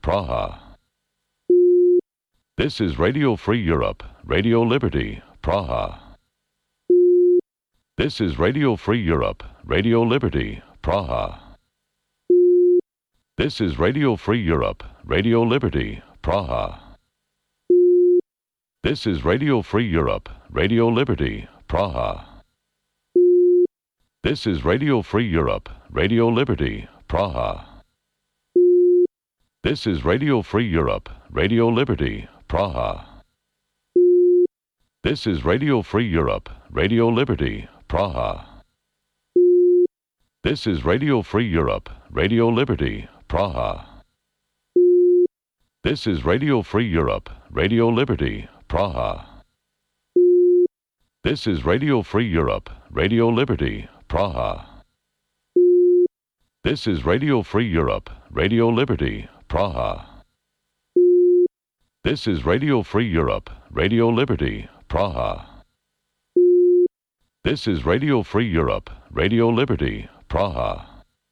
Praha. This is Radio Free Europe, Radio Liberty, Praha. This is Radio Free Europe, Radio Liberty, Praha. This is Radio Free Europe, Radio Liberty, Praha. This is Radio Free Europe, Radio Liberty, Praha. This is Radio Free Europe, Radio Liberty, Praha. This is Radio Free Europe, Radio Liberty, Praha. This is Radio Free Europe, Radio Liberty, Praha. This is Radio Free Europe, Radio Liberty, Praha. This is Radio Free Europe, Radio Liberty, Praha. This is Radio Free Europe, Radio Liberty, Praha. This is Radio Free Europe, Radio Liberty, Praha. This is Radio Free Europe, Radio Liberty, Praha. This is Radio Free Europe, Radio Liberty, Praha.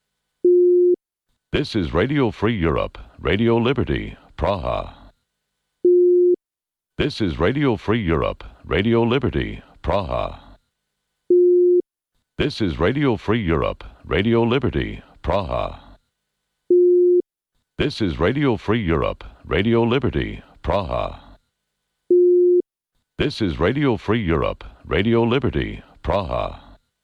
This is Radio Free Europe, Radio Liberty, Praha. This is Radio Free Europe, Radio Liberty, Praha. This is Radio Free Europe, Radio Liberty, Praha. This is Radio Free Europe, Radio Liberty, Praha. This is Radio Free Europe, Radio Liberty, Praha.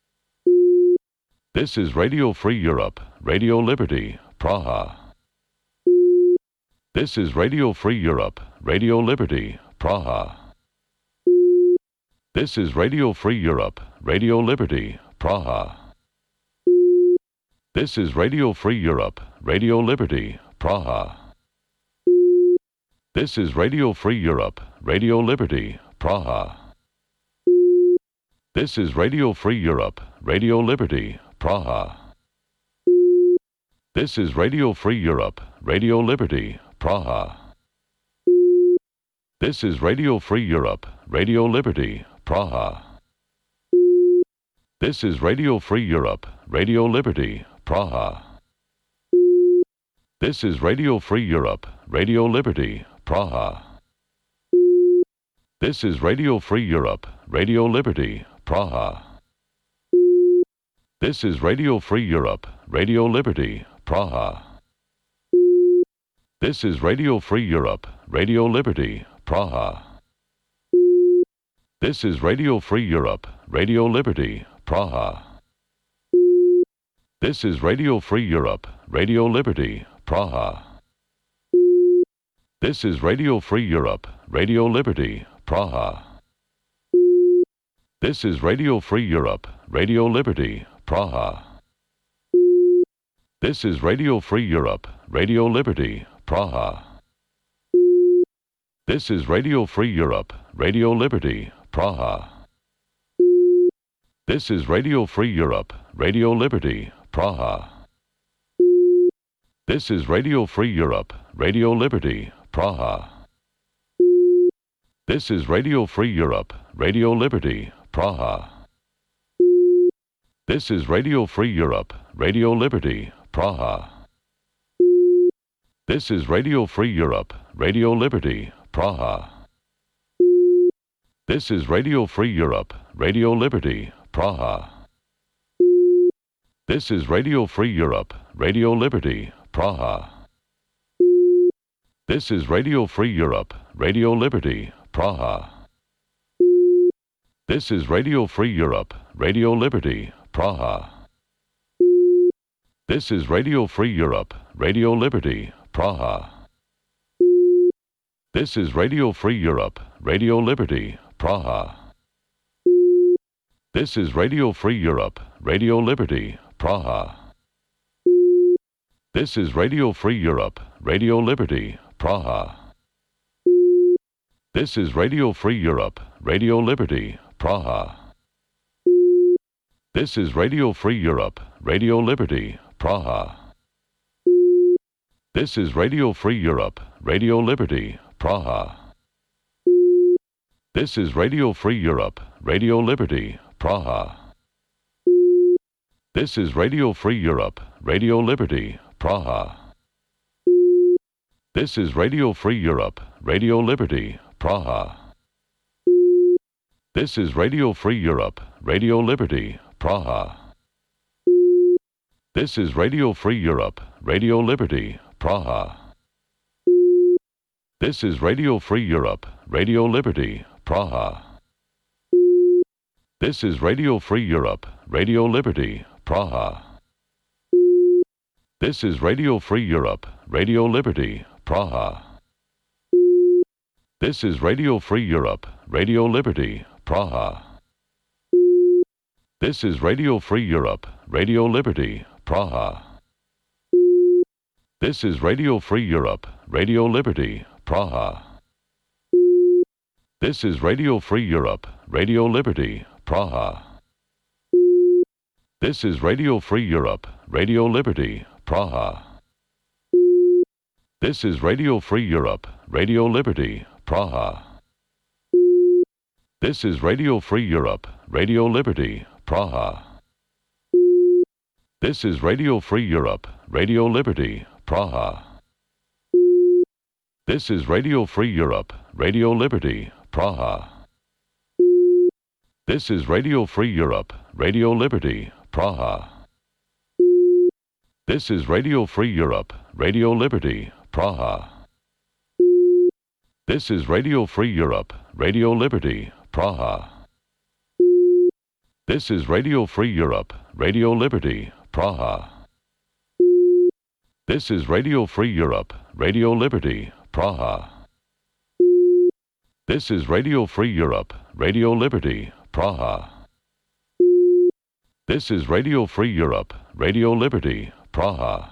This is Radio Free Europe, Radio Liberty, Praha. This is Radio Free Europe, Radio Liberty, Praha. This is Radio Free Europe, Radio Liberty, Praha. This is Radio Free Europe, Radio Liberty, Praha. This is Radio Free Europe, Radio Liberty, Praha. This is Radio Free Europe, Radio Liberty, Praha. This is Radio Free Europe, Radio Liberty, Praha. This is Radio Free Europe, Radio Liberty, Praha. This is Radio Free Europe, Radio Liberty, Praha. This is Radio Free Europe, Radio Liberty, Praha. This is Radio Free Europe, Radio Liberty, Praha. This is Radio Free Europe, Radio Liberty, Praha. This is Radio Free Europe, Radio Liberty, Praha. This is Radio Free Europe, Radio Liberty, Praha. This is Radio Free Europe, Radio Liberty, Praha. This is Radio Free Europe, Radio Liberty, Praha. This is Radio Free Europe, Radio Liberty, Praha. This is Radio Free Europe, Radio Liberty, Praha. This is Radio Free Europe, Radio Liberty, Praha. This is Radio Free Europe, Radio Liberty, Praha. This is Radio Free Europe, Radio Liberty, Praha. This is Radio Free Europe, Radio Liberty, Praha. This is Radio Free Europe, Radio Liberty, Praha. This is Radio Free Europe, Radio Liberty, Praha. This is Radio Free Europe, Radio Liberty, Praha. This is Radio Free Europe, Radio Liberty, Praha. This is Radio Free Europe, Radio Liberty, Praha. This is Radio Free Europe, Radio Liberty, Praha. This is Radio Free Europe, Radio Liberty, Praha. This is Radio Free Europe, Radio Liberty, Praha. This is Radio Free Europe, Radio Liberty, Praha. This is Radio Free Europe, Radio Liberty, Praha. This is Radio Free Europe, Radio Liberty, Praha. This is Radio Free Europe, Radio Liberty, Praha. This is Radio Free Europe, Radio Liberty, Praha. This is Radio Free Europe, Radio Liberty, Praha. This is Radio Free Europe, Radio Liberty, Praha. This is Radio Free Europe, Radio Liberty, Praha. This is Radio Free Europe, Radio Liberty, Praha. This is Radio Free Europe, Radio Liberty, Praha. This is Radio Free Europe, Radio Liberty, Praha. This is Radio Free Europe, Radio Liberty, Praha. This is Radio Free Europe, Radio Liberty, Praha. This is Radio Free Europe, Radio Liberty, Praha. This is Radio Free Europe, Radio Liberty, Praha. This is Radio Free Europe, Radio Liberty, Praha. This is Radio Free Europe, Radio Liberty, Praha. This is Radio Free Europe, Radio Liberty, Praha. This is Radio Free Europe, Radio Liberty, Praha. This is Radio Free Europe, Radio Liberty, Praha. This is Radio Free Europe, Radio Liberty, Praha. This is Radio Free Europe, Radio Liberty, Praha. This is Radio Free Europe, Radio Liberty, Praha. This is Radio Free Europe, Radio Liberty, Praha. This is Radio Free Europe, Radio Liberty, Praha. This is Radio Free Europe, Radio Liberty, Praha. This is Radio Free Europe, Radio Liberty, Praha. This is Radio Free Europe, Radio Liberty, Praha. This is Radio Free Europe, Radio Liberty, Praha.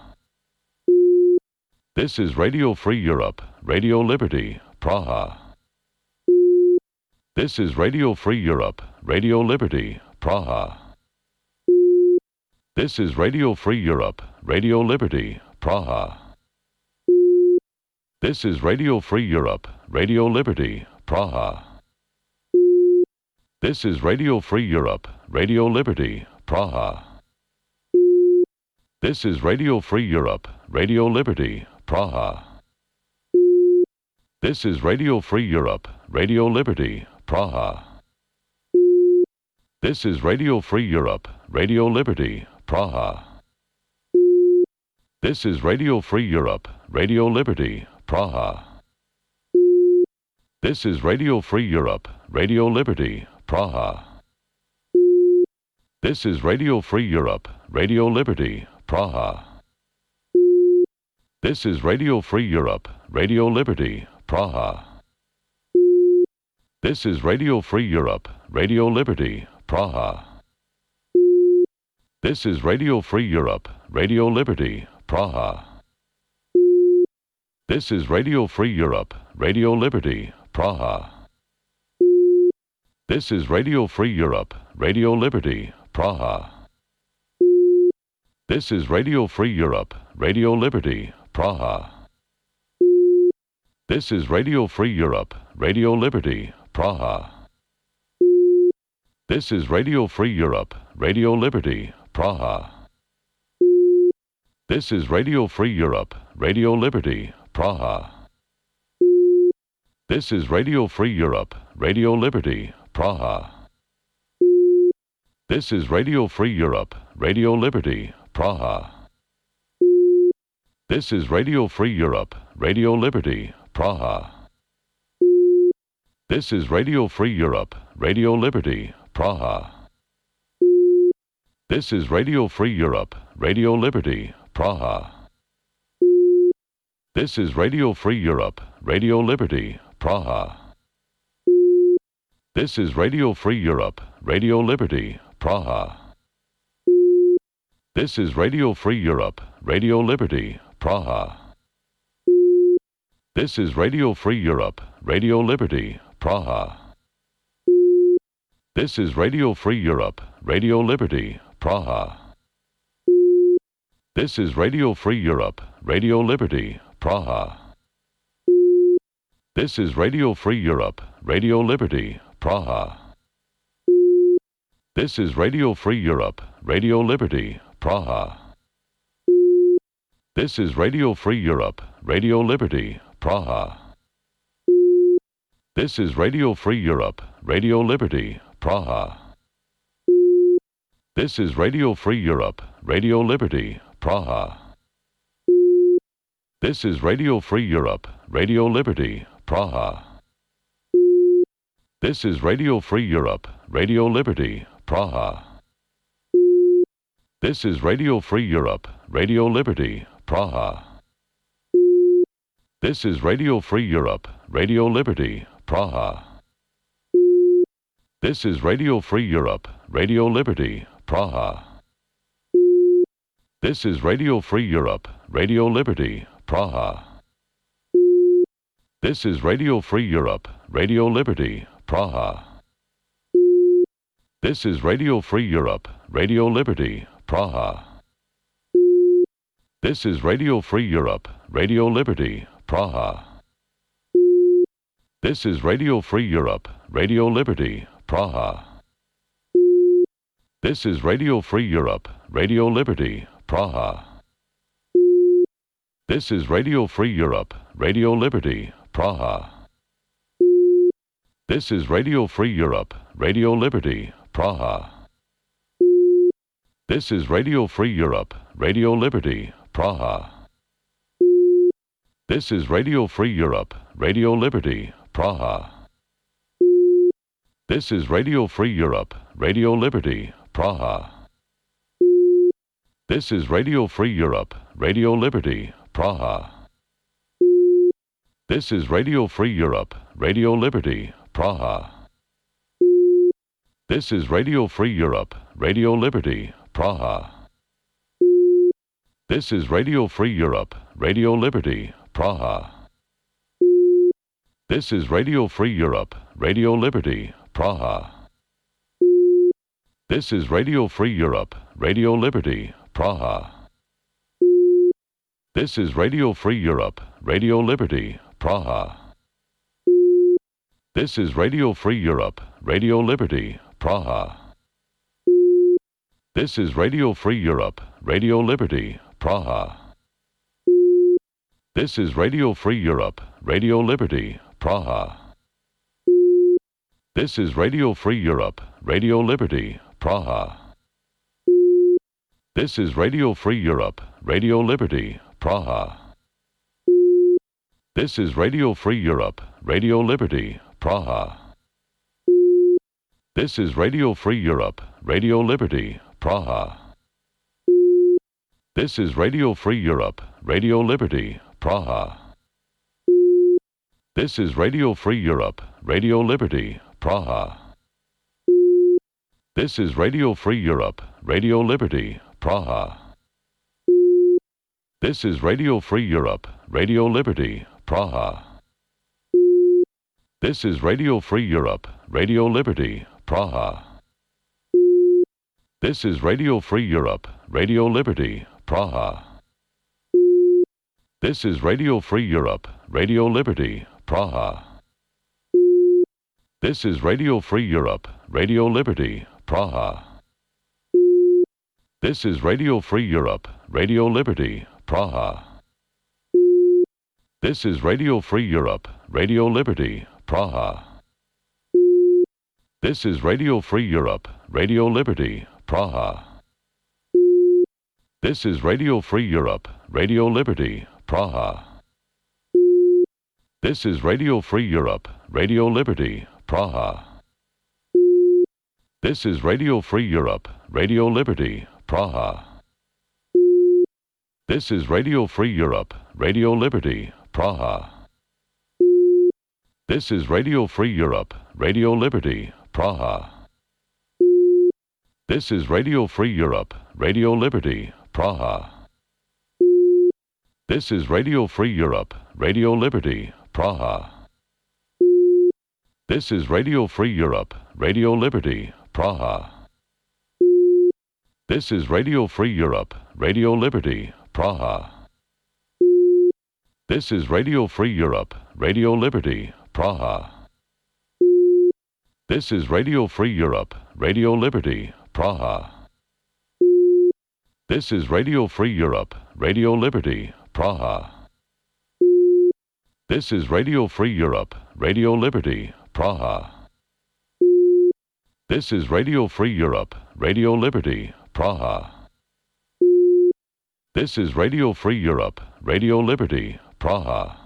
This is Radio Free Europe, Radio Liberty, Praha. This is Radio Free Europe, Radio Liberty, Praha. This is Radio Free Europe, Radio Liberty, Praha. This is Radio Free Europe, Radio Liberty, Praha. This is Radio Free Europe, Radio Liberty, Praha. This is Radio Free Europe, Radio Liberty, Praha. This is Radio Free Europe, Radio Liberty, Praha. This is Radio Free Europe, Radio Liberty, Praha. This is Radio Free Europe, Radio Liberty, Praha. This is Radio Free Europe, Radio Liberty, Praha. This is Radio Free Europe, Radio Liberty, Praha. This is Radio Free Europe, Radio Liberty, Praha. This is Radio Free Europe, Radio Liberty, Praha. This is Radio Free Europe, Radio Liberty, Praha. This is Radio Free Europe, Radio Liberty, Praha. This is Radio Free Europe, Radio Liberty, Praha. This is Radio Free Europe, Radio Liberty, Praha. This is Radio Free Europe, Radio Liberty, Praha. This is Radio Free Europe, Radio Liberty, Praha. This is Radio Free Europe, Radio Liberty, Praha. This is Radio Free Europe, Radio Liberty, Praha. This is Radio Free Europe, Radio Liberty, Praha. This is Radio Free Europe, Radio Liberty, Praha. This is Radio Free Europe, Radio Liberty, Praha. This is Radio Free Europe, Radio Liberty, Praha. This is Radio Free Europe, Radio Liberty, Praha. This is Radio Free Europe, Radio Liberty, Praha. This is Radio Free Europe, Radio Liberty, Praha. This is Radio Free Europe, Radio Liberty, Praha. This is Radio Free Europe, Radio Liberty, Praha. This is Radio Free Europe, Radio Liberty, Praha. This is Radio Free Europe, Radio Liberty, Praha. This is Radio Free Europe, Radio Liberty, Praha. This is Radio Free Europe, Radio Liberty, Praha. This is Radio Free Europe, Radio Liberty, Praha. This is Radio Free Europe, Radio Liberty, Praha. This is Radio Free Europe, Radio Liberty, Praha. This is Radio Free Europe, Radio Liberty, Praha. This is Radio Free Europe, Radio Liberty, Praha. This is Radio Free Europe, Radio Liberty, Praha. This is Radio Free Europe, Radio Liberty, Praha. This is Radio Free Europe, Radio Liberty, Praha. This is Radio Free Europe, Radio Liberty, Praha. This is Radio Free Europe, Radio Liberty, Praha. This is Radio Free Europe, Radio Liberty, Praha. This is Radio Free Europe, Radio Liberty, Praha. This is Radio Free Europe, Radio Liberty, Praha. This is Radio Free Europe, Radio Liberty, Praha. This is Radio Free Europe, Radio Liberty, Praha. This is Radio Free Europe, Radio Liberty, Praha. This is Radio Free Europe, Radio Liberty, Praha. This is Radio Free Europe, Radio Liberty, Praha. This is Radio Free Europe, Radio Liberty, Praha. This is Radio Free Europe, Radio Liberty, Praha. This is Radio Free Europe, Radio Liberty, Praha. This is Radio Free Europe, Radio Liberty, Praha. This is Radio Free Europe, Radio Liberty, Praha. This is Radio Free Europe, Radio Liberty, Praha. This is Radio Free Europe, Radio Liberty, Praha. This is Radio Free Europe, Radio Liberty, Praha. This is Radio Free Europe, Radio Liberty, Praha. This is Radio Free Europe, Radio Liberty, Praha. This is Radio Free Europe, Radio Liberty, Praha. This is Radio Free Europe, Radio Liberty, Praha. This is Radio Free Europe, Radio Liberty, Praha. This is Radio Free Europe, Radio Liberty, Praha. This is Radio Free Europe, Radio Liberty, Praha. This is Radio Free Europe, Radio Liberty, Praha. This is Radio Free Europe, Radio Liberty, Praha. This is Radio Free Europe, Radio Liberty, Praha. This is Radio Free Europe, Radio Liberty, Praha. This is Radio Free Europe, Radio Liberty, Praha. This is Radio Free Europe, Radio Liberty, Praha. This is Radio Free Europe, Radio Liberty, Praha. This is Radio Free Europe, Radio Liberty, Praha. This is Radio Free Europe, Radio Liberty, Praha. This is Radio Free Europe, Radio Liberty, Praha. This is Radio Free Europe, Radio Liberty, Praha. This is Radio Free Europe, Radio Liberty, Praha. This is Radio Free Europe, Radio Liberty, Praha. This is Radio Free Europe, Radio Liberty, Praha. This is Radio Free Europe, Radio Liberty, Praha. This is Radio Free Europe, Radio Liberty, Praha. This is Radio Free Europe, Radio Liberty, Praha. This is Radio Free Europe, Radio Liberty, Praha. This is Radio Free Europe, Radio Liberty, Praha. This is Radio Free Europe, Radio Liberty, Praha. This is Radio Free Europe, Radio Liberty, Praha. This is Radio Free Europe, Radio Liberty, Praha. This is Radio Free Europe, Radio Liberty, Praha. This is Radio Free Europe, Radio Liberty, Praha. This is Radio Free Europe, Radio Liberty, Praha.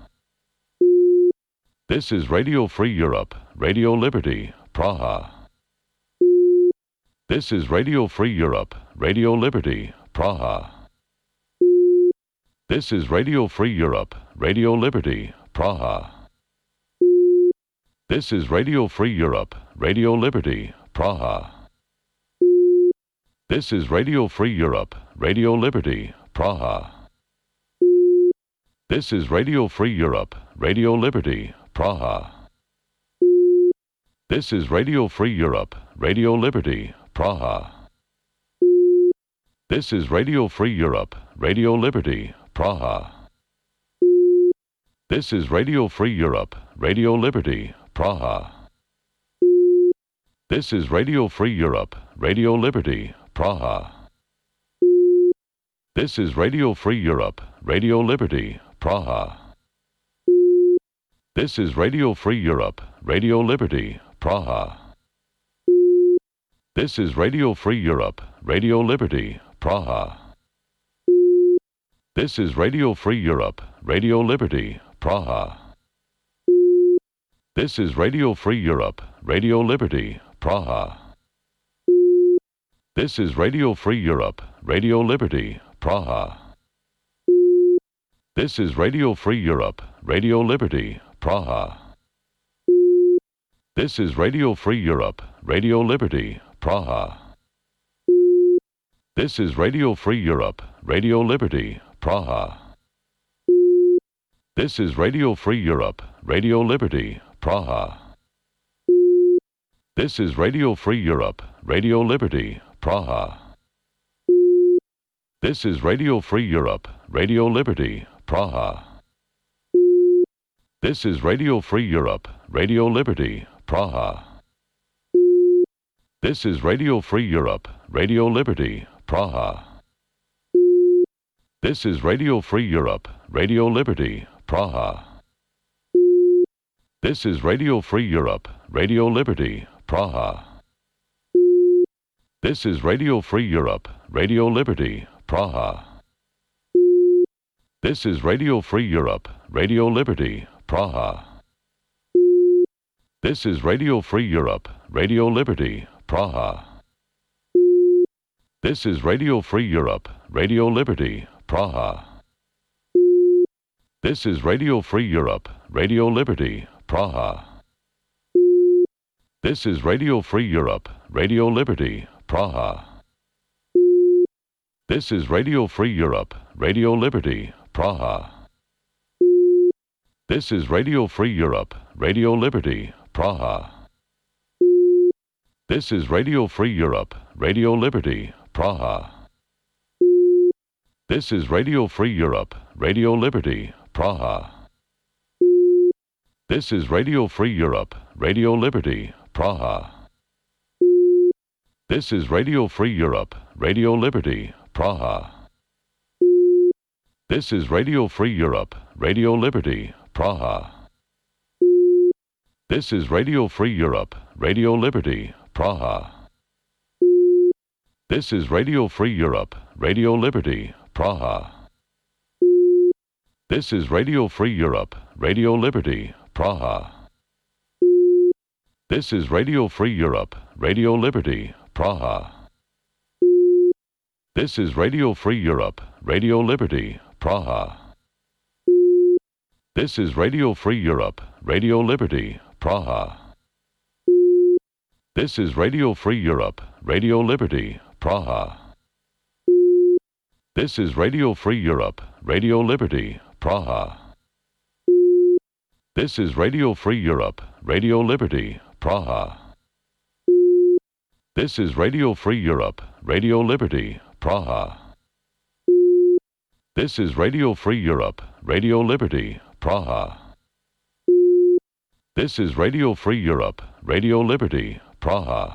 This is Radio Free Europe, Radio Liberty, Praha. This is Radio Free Europe, Radio Liberty, Praha. This is Radio Free Europe, Radio Liberty, Praha. This is Radio Free Europe, Radio Liberty, Praha. This is Radio Free Europe, Radio Liberty, Praha. This is Radio Free Europe, Radio Liberty, Praha. This is Radio Free Europe, Radio Liberty, Praha. This is Radio Free Europe, Radio Liberty, Praha. This is Radio Free Europe, Radio Liberty, Praha. This is Radio Free Europe, Radio Liberty, Praha. This is Radio Free Europe, Radio Liberty, Praha. This is Radio Free Europe, Radio Liberty, Praha. This is Radio Free Europe, Radio Liberty, Praha. This is Radio Free Europe, Radio Liberty, Praha. This is Radio Free Europe, Radio Liberty, Praha. This is Radio Free Europe, Radio Liberty, Praha. This is Radio Free Europe, Radio Liberty, Praha. This is Radio Free Europe, Radio Liberty, Praha. This is Radio Free Europe, Radio Liberty, Praha. This is Radio Free Europe, Radio Liberty, Praha. This is Radio Free Europe, Radio Liberty, Praha. This is Radio Free Europe, Radio Liberty, Praha. This is Radio Free Europe, Radio Liberty, Praha. This is Radio Free Europe, Radio Liberty, Praha. This is Radio Free Europe, Radio Liberty, Praha. This is Radio Free Europe, Radio Liberty, Praha. This is Radio Free Europe, Radio Liberty, Praha. This is Radio Free Europe, Radio Liberty, Praha. This is Radio Free Europe, Radio Liberty, Praha. This is Radio Free Europe, Radio Liberty, Praha. This is Radio Free Europe, Radio Liberty, Praha. This is Radio Free Europe, Radio Liberty, Praha. This is Radio Free Europe, Radio Liberty, Praha. This is Radio Free Europe, Radio Liberty, Praha. This is Radio Free Europe, Radio Liberty, Praha. This is Radio Free Europe, Radio Liberty, Praha. This is Radio Free Europe, Radio Liberty, Praha. This is Radio Free Europe, Radio Liberty, Praha. This is Radio Free Europe, Radio Liberty, Praha. This is Radio Free Europe, Radio Liberty, Praha. This is Radio Free Europe, Radio Liberty, Praha. This is Radio Free Europe, Radio Liberty, Praha. This is Radio Free Europe, Radio Liberty, Praha. This is Radio Free Europe, Radio Liberty, Praha. This is Radio Free Europe, Radio Liberty, Praha. This is Radio Free Europe, Radio Liberty, Praha. This is Radio Free Europe, Radio Liberty, Praha. This is Radio Free Europe, Radio Liberty, Praha. This is Radio Free Europe, Radio Liberty, Praha. This is Radio Free Europe, Radio Liberty, Praha. This is Radio Free Europe, Radio Liberty, Praha.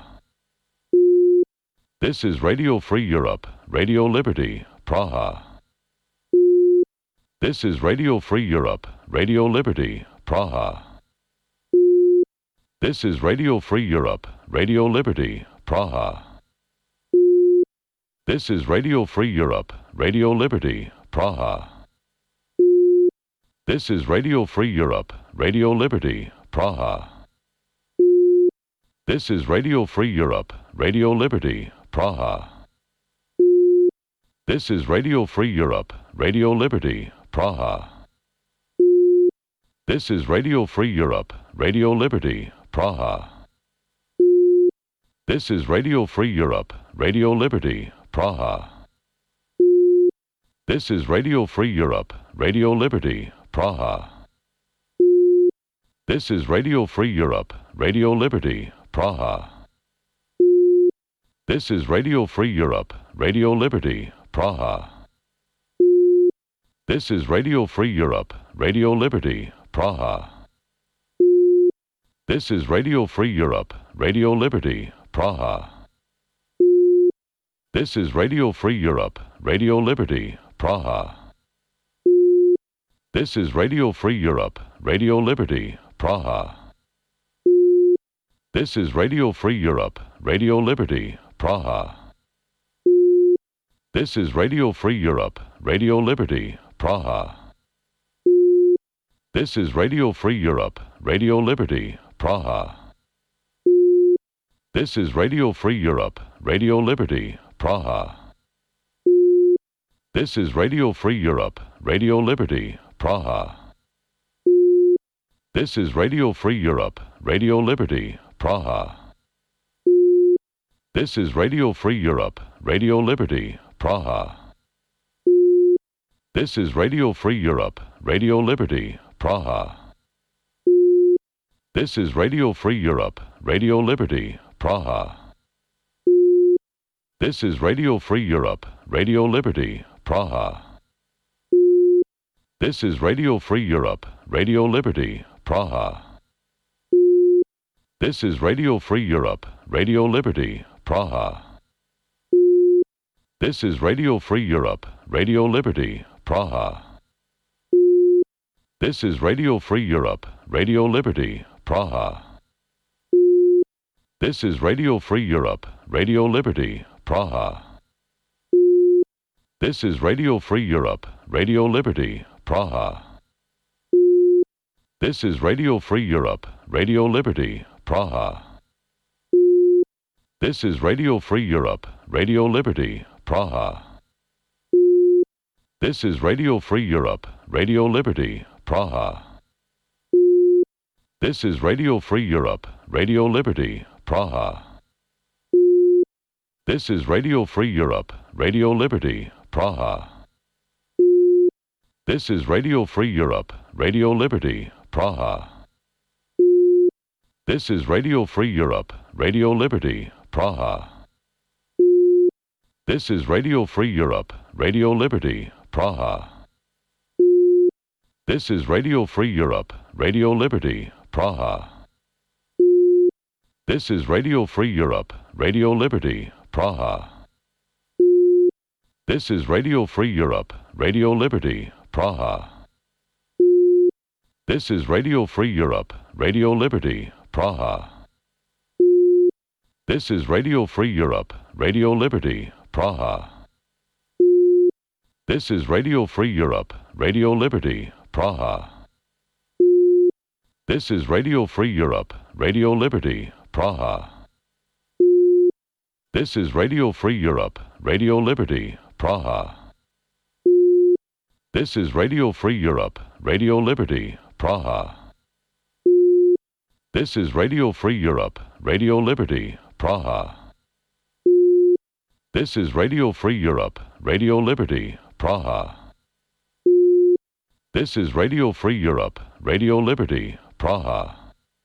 This is Radio Free Europe, Radio Liberty, Praha. This is Radio Free Europe, Radio Liberty, Praha. This is Radio Free Europe, Radio Liberty, Praha. This is Radio Free Europe, Radio Liberty, Praha. This is Radio Free Europe, Radio Liberty, Praha. This is Radio Free Europe, Radio Liberty, Praha. This is Radio Free Europe, Radio Liberty, Praha. This is Radio Free Europe, Radio Liberty, Praha. This is Radio Free Europe, Radio Liberty, Praha. This is Radio Free Europe, Radio Liberty, Praha. This is Radio Free Europe, Radio Liberty, Praha. This is Radio Free Europe, Radio Liberty, Praha. This is Radio Free Europe, Radio Liberty, Praha. This is Radio Free Europe, Radio Liberty, Praha. This is Radio Free Europe, Radio Liberty, Praha. This is Radio Free Europe, Radio Liberty, Praha. This is Radio Free Europe, Radio Liberty, Praha. This is Radio Free Europe, Radio Liberty, Praha. This is Radio Free Europe, Radio Liberty, Praha. This is Radio Free Europe, Radio Liberty, Praha. This is Radio Free Europe, Radio Liberty, Praha. This is Radio Free Europe, Radio Liberty, Praha. This is Radio Free Europe, Radio Liberty, Praha. This is Radio Free Europe, Radio Liberty, Praha. This is Radio Free Europe, Radio Liberty, Praha. This is Radio Free Europe, Radio Liberty, Praha. This is Radio Free Europe, Radio Liberty, Praha. This is Radio Free Europe, Radio Liberty, Praha. This is Radio Free Europe, Radio Liberty, Praha. This is Radio Free Europe, Radio Liberty, Praha. This is Radio Free Europe, Radio Liberty, Praha. This is Radio Free Europe, Radio Liberty, Praha. This is Radio Free Europe, Radio Liberty, Praha. This is Radio Free Europe, Radio Liberty, Praha. This is Radio Free Europe, Radio Liberty, Praha. This is Radio Free Europe, Radio Liberty, Praha. This is Radio Free Europe, Radio Liberty, Praha. This is Radio Free Europe, Radio Liberty, Praha. This is Radio Free Europe, Radio Liberty, Praha. This is Radio Free Europe, Radio Liberty, Praha. This is Radio Free Europe, Radio Liberty, Praha. This is Radio Free Europe, Radio Liberty, Praha. This is Radio Free Europe, Radio Liberty, Praha. This is Radio Free Europe, Radio Liberty, Praha. This is Radio Free Europe, Radio Liberty, Praha. This is Radio Free Europe, Radio Liberty, Praha. This is Radio Free Europe, Radio Liberty, Praha. This is Radio Free Europe, Radio Liberty, Praha. This is Radio Free Europe, Radio Liberty, Praha. This is Radio Free Europe, Radio Liberty, Praha. This is Radio Free Europe, Radio Liberty, Praha. This is Radio Free Europe, Radio Liberty, Praha.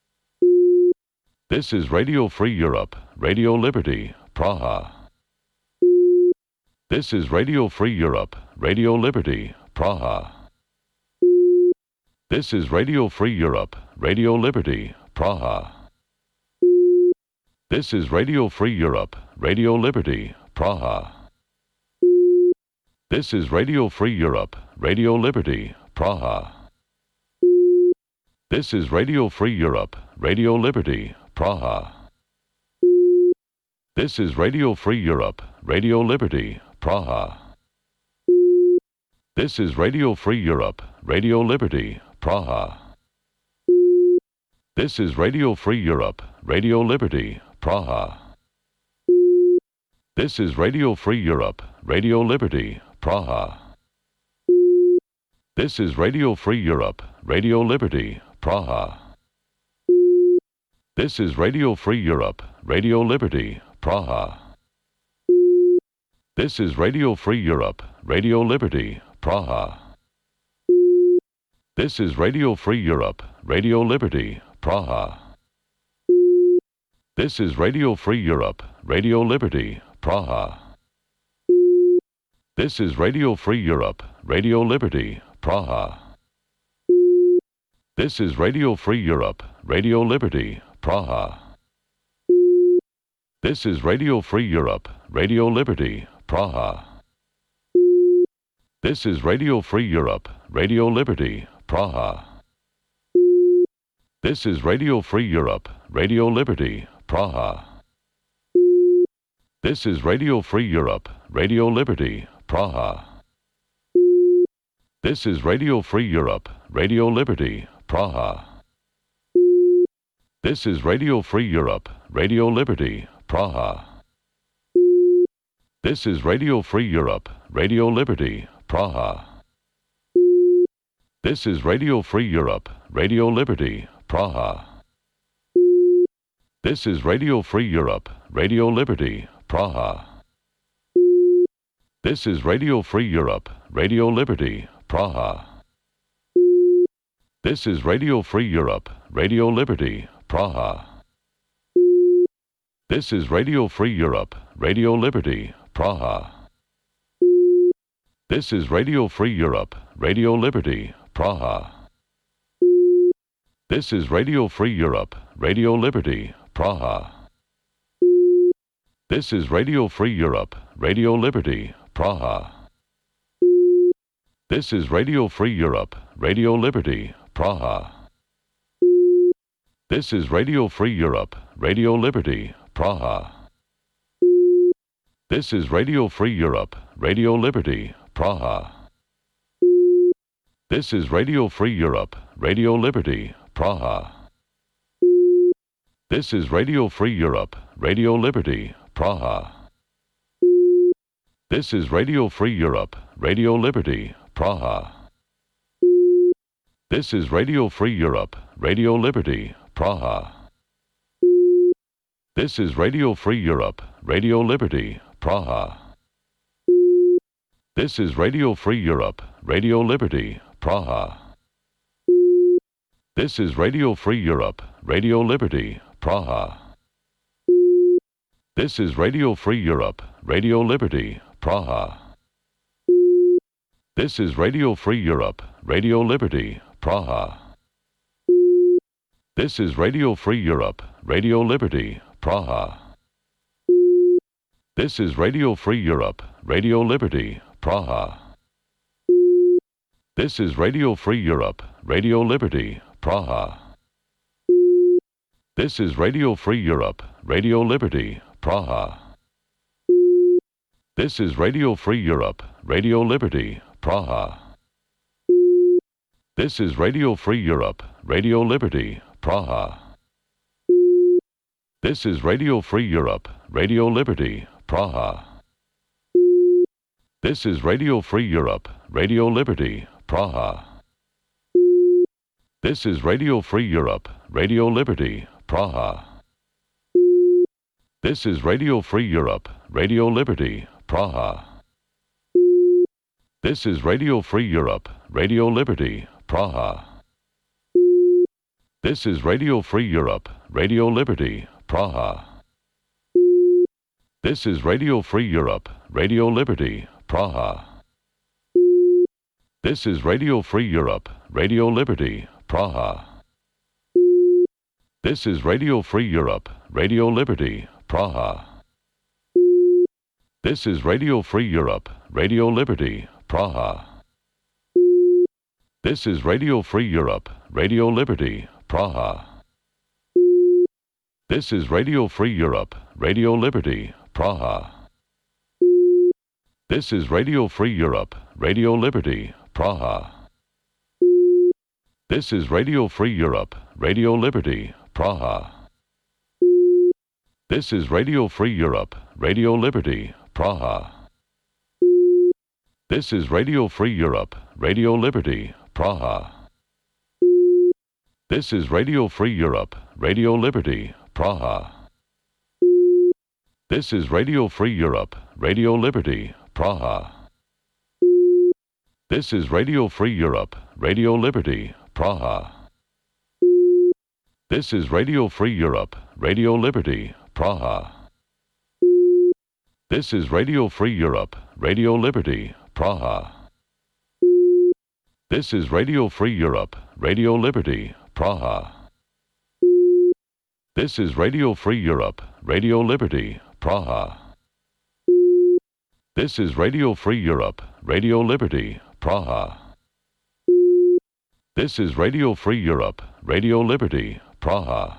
This is Radio Free Europe, Radio Liberty, Praha. This is Radio Free Europe, Radio Liberty, Praha. This is Radio Free Europe, Radio Liberty, Praha. This is Radio Free Europe, Radio Liberty, Praha. This is Radio Free Europe, Radio Liberty, Praha. This is Radio Free Europe, Radio Liberty, Praha. This is Radio Free Europe, Radio Liberty, Praha. This is Radio Free Europe, Radio Liberty, Praha. This is Radio Free Europe, Radio Liberty, Praha. This is Radio Free Europe, Radio Liberty, Praha. This is Radio Free Europe, Radio Liberty, Praha. This is Radio Free Europe, Radio Liberty, Praha. This is Radio Free Europe, Radio Liberty, Praha. This is Radio Free Europe, Radio Liberty, Praha. This is Radio Free Europe, Radio Liberty, Praha. This is Radio Free Europe, Radio Liberty, Praha. This is Radio Free Europe, Radio Liberty, Praha. This is Radio Free Europe, Radio Liberty, Praha. This is Radio Free Europe, Radio Liberty, Praha. This is Radio Free Europe, Radio Liberty, Praha. This is Radio Free Europe, Radio Liberty, Praha. This is Radio Free Europe, Radio Liberty, Praha. This is Radio Free Europe, Radio Liberty, Praha. This is Radio Free Europe, Radio Liberty, Praha. This is Radio Free Europe, Radio Liberty, Praha. This is Radio Free Europe, Radio Liberty, Praha. This is Radio Free Europe, Radio Liberty, Praha. This is Radio Free Europe, Radio Liberty, Praha. This is Radio Free Europe, Radio Liberty, Praha. This is Radio Free Europe, Radio Liberty, Praha. This is Radio Free Europe, Radio Liberty, Praha. This is Radio Free Europe, Radio Liberty, Praha. This is Radio Free Europe, Radio Liberty, Praha. This is Radio Free Europe, Radio Liberty, Praha. This is Radio Free Europe, Radio Liberty, Praha. This is Radio Free Europe, Radio Liberty, Praha. This is Radio Free Europe, Radio Liberty, Praha. This is Radio Free Europe, Radio Liberty, Praha. This is Radio Free Europe, Radio Liberty, Praha. This is Radio Free Europe, Radio Liberty, Praha. This is Radio Free Europe, Radio Liberty, Praha. This is Radio Free Europe, Radio Liberty, Praha. This is Radio Free Europe, Radio Liberty, Praha. This is Radio Free Europe, Radio Liberty, Praha. This is Radio Free Europe, Radio Liberty, Praha. This is Radio Free Europe, Radio Liberty, Praha. This is Radio Free Europe, Radio Liberty, Praha. This is Radio Free Europe, Radio Liberty, Praha. This is Radio Free Europe, Radio Liberty, Praha. This is Radio Free Europe, Radio Liberty, Praha. This is Radio Free Europe, Radio Liberty, Praha. This is Radio Free Europe, Radio Liberty, Praha. This is Radio Free Europe, Radio Liberty, Praha. This is Radio Free Europe, Radio Liberty, Praha. This is Radio Free Europe, Radio Liberty, Praha. This is Radio Free Europe, Radio Liberty, Praha. This is Radio Free Europe, Radio Liberty, Praha. This is Radio Free Europe, Radio Liberty, Praha. This is Radio Free Europe, Radio Liberty, Praha. This is Radio Free Europe, Radio Liberty, Praha. This is Radio Free Europe, Radio Liberty, Praha. This is Radio Free Europe, Radio Liberty, Praha. This is Radio Free Europe, Radio Liberty, Praha. This is Radio Free Europe, Radio Liberty, Praha. This is Radio Free Europe, Radio Liberty, Praha. This is Radio Free Europe, Radio Liberty, Praha. This is Radio Free Europe, Radio Liberty, Praha. This is Radio Free Europe, Radio Liberty, Praha. This is Radio Free Europe, Radio Liberty, Praha. This is Radio Free Europe, Radio Liberty, Praha. This is Radio Free Europe, Radio Liberty, Praha. This is Radio Free Europe, Radio Liberty, Praha. This is Radio Free Europe, Radio Liberty, Praha. This is Radio Free Europe, Radio Liberty, Praha. This is Radio Free Europe, Radio Liberty, Praha.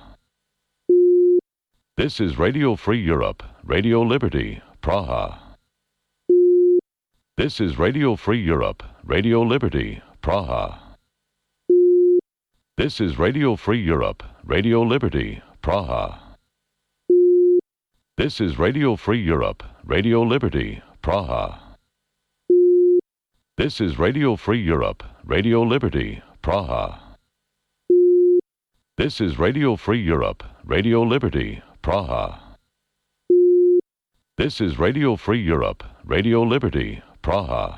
This is Radio Free Europe, Radio Liberty, Praha. This is Radio Free Europe, Radio Liberty, Praha. This is Radio Free Europe, Radio Liberty, Praha. This is Radio Free Europe, Radio Liberty, Praha. This is Radio Free Europe, Radio Liberty, Praha. This is Radio Free Europe, Radio Liberty, Praha. This is Radio Free Europe, Radio Liberty, Praha.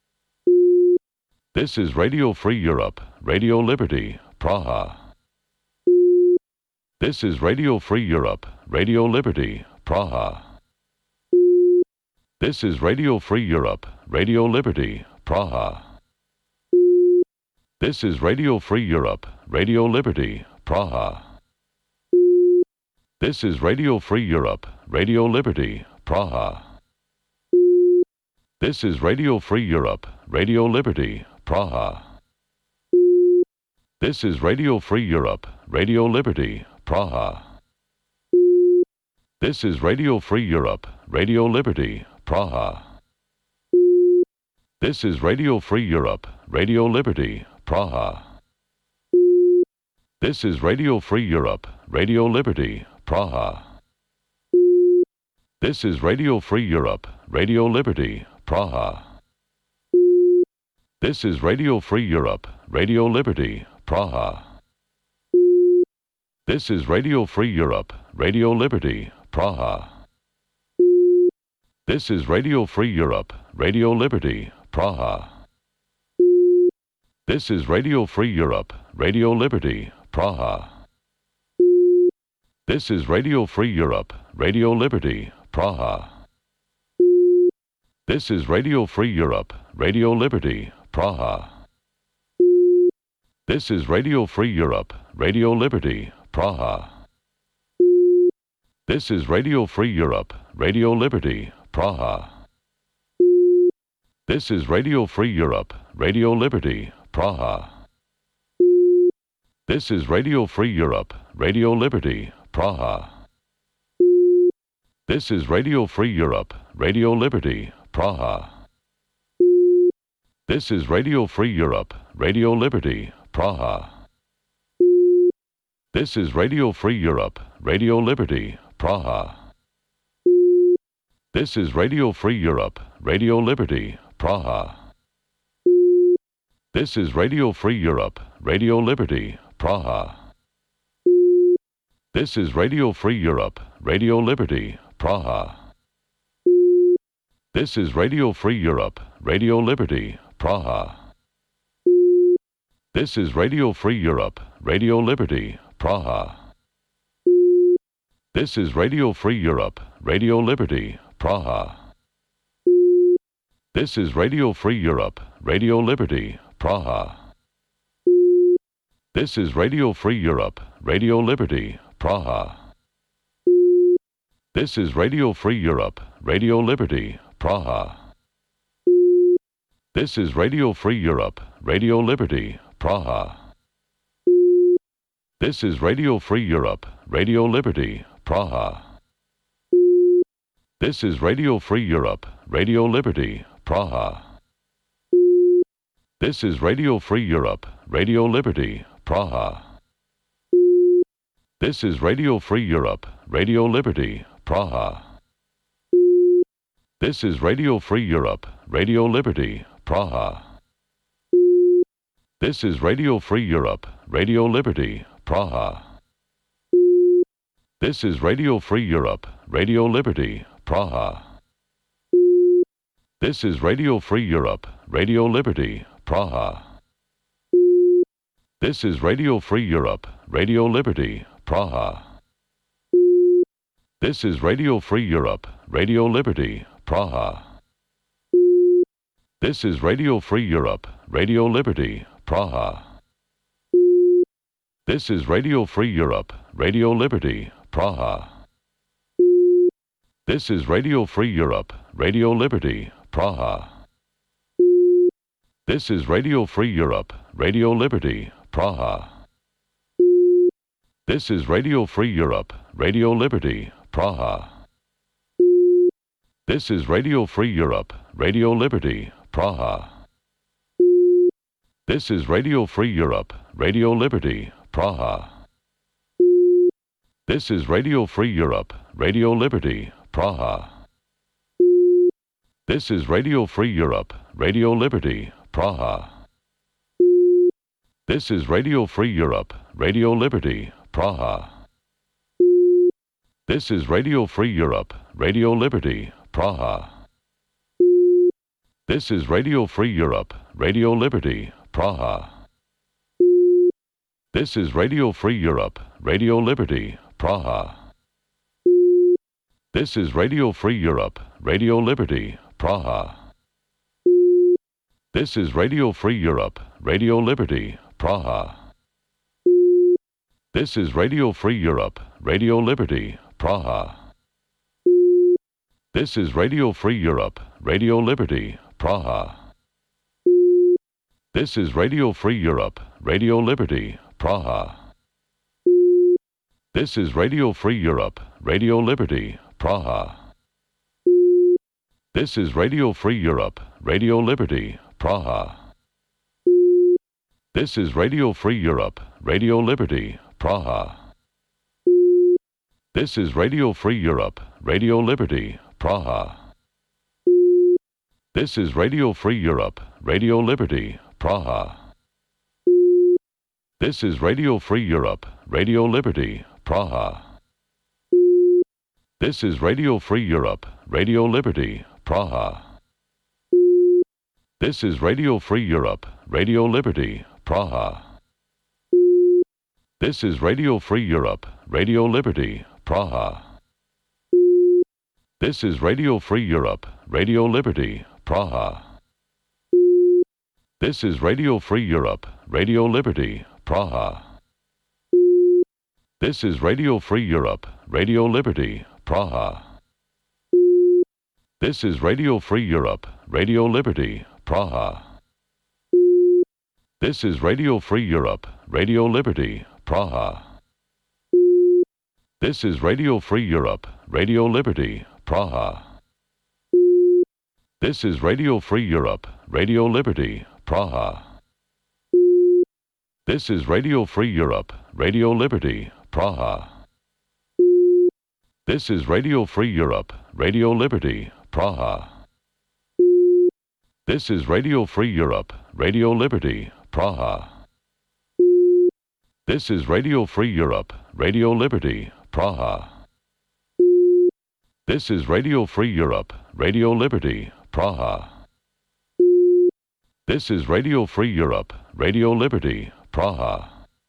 This is Radio Free Europe, Radio Liberty, Praha. This is Radio Free Europe, Radio Liberty, Praha. This is Radio Free Europe, Radio Liberty, Praha. This is Radio Free Europe, Radio Liberty, Praha. This is Radio Free Europe, Radio Liberty, Praha. This is Radio Free Europe, Radio Liberty, Praha. This is Radio Free Europe, Radio Liberty, Praha. This is Radio Free Europe, Radio Liberty, Praha. This is Radio Free Europe, Radio Liberty, Praha. This is Radio Free Europe, Radio Liberty, Praha. This is Radio Free Europe, Radio Liberty, Praha. This is Radio Free Europe, Radio Liberty, Praha. This is Radio Free Europe, Radio Liberty, Praha. This is Radio Free Europe, Radio Liberty, Praha. This is Radio Free Europe, Radio Liberty, Praha. This is Radio Free Europe, Radio Liberty, Praha. This is Radio Free Europe, Radio Liberty, Praha. This is Radio Free Europe, Radio Liberty, Praha. This is Radio Free Europe, Radio Liberty, Praha. This is Radio Free Europe, Radio Liberty, Praha. This is Radio Free Europe, Radio Liberty, Praha. This is Radio Free Europe, Radio Liberty, Praha. This is Radio Free Europe, Radio Liberty, Praha. This is Radio Free Europe, Radio Liberty, Praha. This is Radio Free Europe, Radio Liberty, Praha. This is Radio Free Europe, Radio Liberty, Praha. This is Radio Free Europe, Radio Liberty, Praha. This is Radio Free Europe, Radio Liberty, Praha. This is Radio Free Europe, Radio Liberty, Praha. This is Radio Free Europe, Radio Liberty, Praha. This is Radio Free Europe, Radio Liberty, Praha. This is Radio Free Europe, Radio Liberty, Praha. This is Radio Free Europe, Radio Liberty, Praha. This is Radio Free Europe, Radio Liberty, Praha. This is Radio Free Europe, Radio Liberty, Praha. This is Radio Free Europe, Radio Liberty, Praha. This is Radio Free Europe, Radio Liberty, Praha. This is Radio Free Europe, Radio Liberty, Praha. This is Radio Free Europe, Radio Liberty, Praha. This is Radio Free Europe, Radio Liberty, Praha. This is Radio Free Europe, Radio Liberty, Praha. This is Radio Free Europe, Radio Liberty, Praha. This is Radio Free Europe, Radio Liberty, Praha. This is Radio Free Europe, Radio Liberty, Praha. This is Radio Free Europe, Radio Liberty, Praha. This is Radio Free Europe, Radio Liberty, Praha. This is Radio Free Europe, Radio Liberty, Praha. This is Radio Free Europe, Radio Liberty, Praha. This is Radio Free Europe, Radio Liberty, Praha. This is Radio Free Europe, Radio Liberty, Praha. This is Radio Free Europe, Radio Liberty, Praha. This is Radio Free Europe, Radio Liberty, Praha. This is Radio Free Europe, Radio Liberty, Praha. This is Radio Free Europe, Radio Liberty, Praha. This is Radio Free Europe, Radio Liberty, Praha. This is Radio Free Europe, Radio Liberty, Praha. This is Radio Free Europe, Radio Liberty, Praha. This is Radio Free Europe, Radio Liberty, Praha. This is Radio Free Europe, Radio Liberty, Praha. This is Radio Free Europe, Radio Liberty, Praha. This is Radio Free Europe, Radio Liberty, Praha. This is Radio Free Europe, Radio Liberty, Praha. This is Radio Free Europe, Radio Liberty, Praha. This is Radio Free Europe, Radio Liberty, Praha. This is Radio Free Europe, Radio Liberty, Praha. This is Radio Free Europe, Radio Liberty, Praha. This is Radio Free Europe, Radio Liberty, Praha. This is Radio Free Europe, Radio Liberty, Praha. This is Radio Free Europe, Radio Liberty, Praha. This is Radio Free Europe, Radio Liberty, Praha. This is Radio Free Europe, Radio Liberty, Praha. This is Radio Free Europe, Radio Liberty, Praha. This is Radio Free Europe, Radio Liberty, Praha. This is Radio Free Europe, Radio Liberty, Praha. This is Radio Free Europe, Radio Liberty, Praha. This is Radio Free Europe, Radio Liberty, Praha. This is Radio Free Europe, Radio Liberty, Praha. This is Radio Free Europe, Radio Liberty, Praha. This is Radio Free Europe, Radio Liberty, Praha. This is Radio Free Europe, Radio Liberty, Praha. This is Radio Free Europe, Radio Liberty, Praha. This is Radio Free Europe, Radio Liberty, Praha. This is Radio Free Europe, Radio Liberty, Praha. This is Radio Free Europe, Radio Liberty, Praha.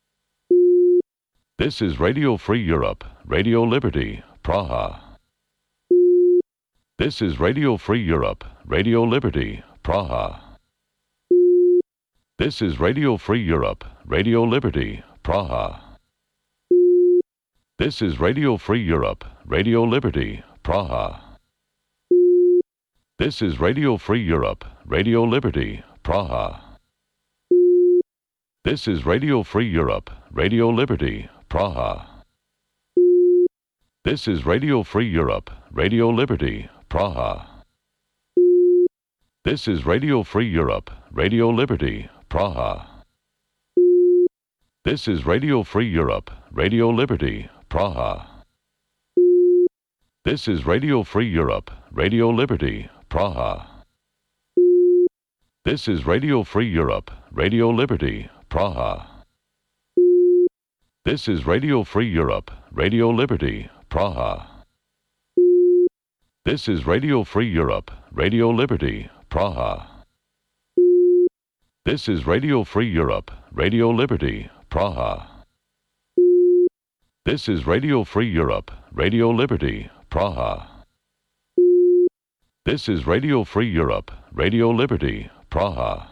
This is Radio Free Europe, Radio Liberty, Praha. This is Radio Free Europe, Radio Liberty, Praha. This is Radio Free Europe, Radio Liberty, Praha. This is Radio Free Europe, Radio Liberty, Praha. This is Radio Free Europe, Radio Liberty, Praha. This is Radio Free Europe, Radio Liberty, Praha. This is Radio Free Europe, Radio Liberty, Praha. This is Radio Free Europe, Radio Liberty, Praha. This is Radio Free Europe, Radio Liberty, Praha. This is Radio Free Europe, Radio Liberty, Praha. This is Radio Free Europe, Radio Liberty, Praha. This is Radio Free Europe, Radio Liberty, Praha. This is Radio Free Europe, Radio Liberty, Praha. This is Radio Free Europe, Radio Liberty, Praha. This is Radio Free Europe, Radio Liberty, Praha. This is Radio Free Europe, Radio Liberty, Praha.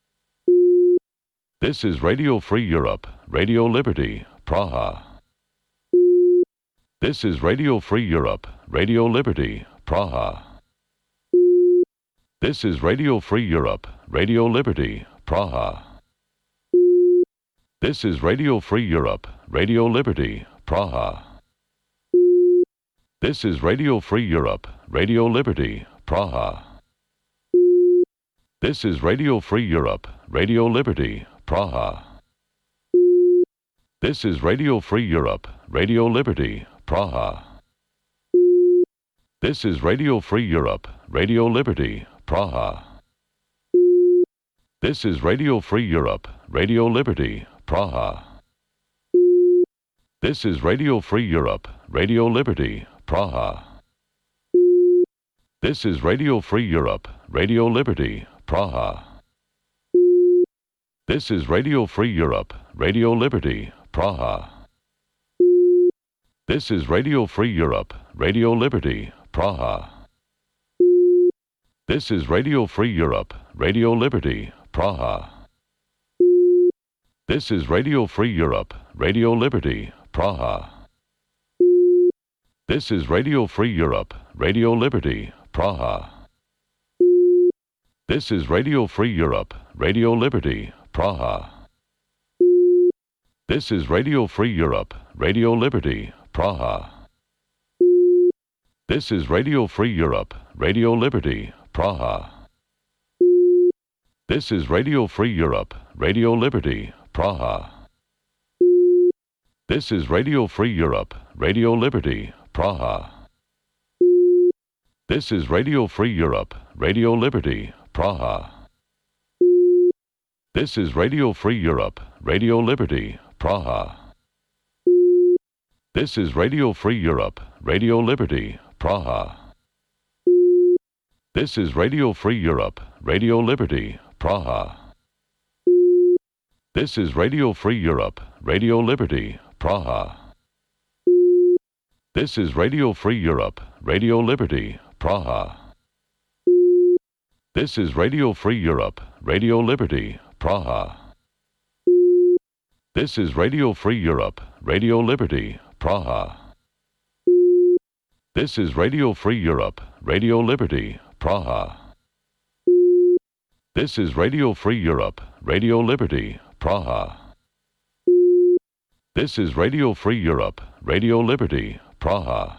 This is Radio Free Europe, Radio Liberty, Praha. This is Radio Free Europe, Radio Liberty, Praha. This is Radio Free Europe, Radio Liberty, Praha. This is Radio Free Europe, Radio Liberty, Praha. This is Radio Free Europe, Radio Liberty, Praha. This is Radio Free Europe, Radio Liberty, Praha. This is Radio Free Europe, Radio Liberty, Praha. This is Radio Free Europe, Radio Liberty, Praha. This is Radio Free Europe, Radio Liberty, Praha. This is Radio Free Europe, Radio Liberty, Praha. This is Radio Free Europe, Radio Liberty, Praha. This is Radio Free Europe, Radio Liberty, Praha. This is Radio Free Europe, Radio Liberty, Praha. This is Radio Free Europe, Radio Liberty, Praha. This is Radio Free Europe, Radio Liberty, Praha. This is Radio Free Europe, Radio Liberty, Praha. This is Radio Free Europe, Radio Liberty, Praha. This is Radio Free Europe, Radio Liberty, Praha. This is Radio Free Europe, Radio Liberty, Praha. This is Radio Free Europe, Radio Liberty, Praha. This is Radio Free Europe, Radio Liberty, Praha. This is Radio Free Europe, Radio Liberty, Praha. This is Radio Free Europe, Radio Liberty, Praha. This is Radio Free Europe, Radio Liberty, Praha. This is Radio Free Europe, Radio Liberty, Praha. This is Radio Free Europe, Radio Liberty, Praha. This is Radio Free Europe, Radio Liberty, Praha. This is Radio Free Europe, Radio Liberty, Praha. This is Radio Free Europe, Radio Liberty, Praha. This is Radio Free Europe, Radio Liberty, Praha. This is Radio Free Europe, Radio Liberty, Praha. This is Radio Free Europe, Radio Liberty, Praha.